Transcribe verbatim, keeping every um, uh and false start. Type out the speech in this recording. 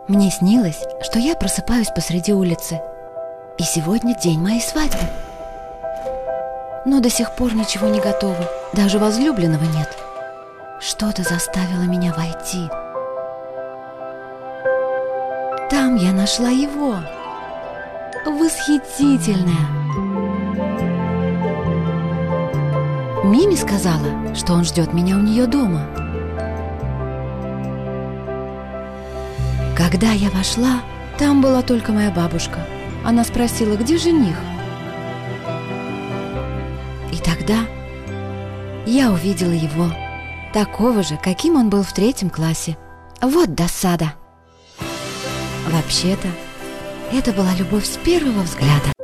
Мне снилось, что я просыпаюсь посреди улицы. И сегодня день моей свадьбы. Но до сих пор ничего не готово, даже возлюбленного нет. Что-то заставило меня войти. Там я нашла его. Восхитительная. Мими сказала, что он ждет меня у нее дома. Когда я вошла, там была только моя бабушка. Она спросила, где жених? И тогда я увидела его, такого же, каким он был в третьем классе. Вот досада. Вообще-то, это была любовь с первого взгляда.